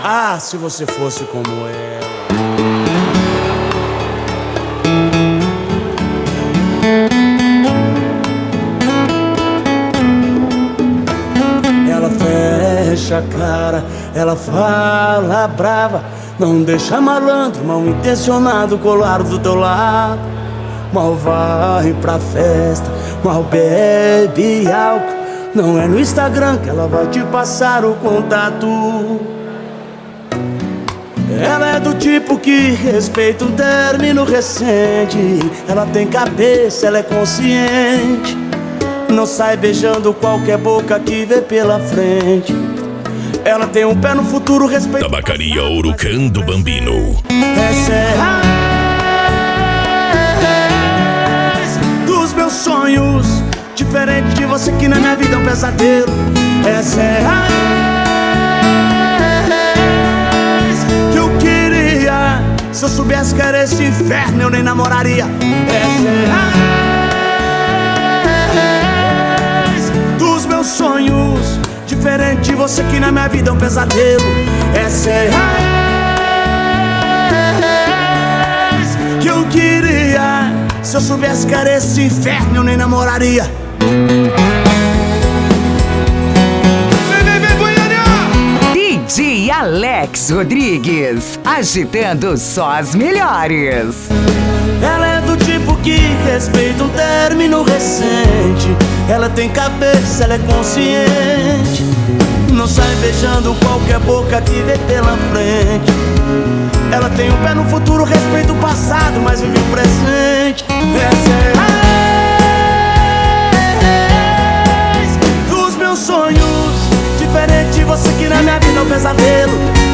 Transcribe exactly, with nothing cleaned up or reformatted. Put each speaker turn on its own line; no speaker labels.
Ah, se você fosse como ela. Ela fecha a cara, ela fala brava, não deixa malandro, mal intencionado colar do teu lado. Mal vai pra festa, mal bebe álcool. Não é no Instagram que ela vai te passar o contato. Ela é do tipo que respeita um término recente. Ela tem cabeça, ela é consciente. Não sai beijando qualquer boca que vê pela frente. Ela tem um pé no futuro, respeita.
Tabacaria Urucã do Bambino.
Essa é a dos meus sonhos, diferente de você que na minha vida é um pesadelo. Essa é a que eu queria. Se eu soubesse que era esse inferno eu nem namoraria. Essa é a dos meus sonhos, diferente de você que na minha vida é um pesadelo. Essa é a que eu queria. Se eu soubesse que era esse inferno eu nem namoraria.
D J Alex Rodrigues, agitando só as melhores.
Ela é do tipo que respeita um término recente. Ela tem cabeça, ela é consciente. Não sai beijando qualquer boca que vê pela frente. Ela tem um pé no futuro, respeita o passado, mas vive o presente. Essa é a dos meus sonhos, diferente de você que na minha vida é um pesadelo.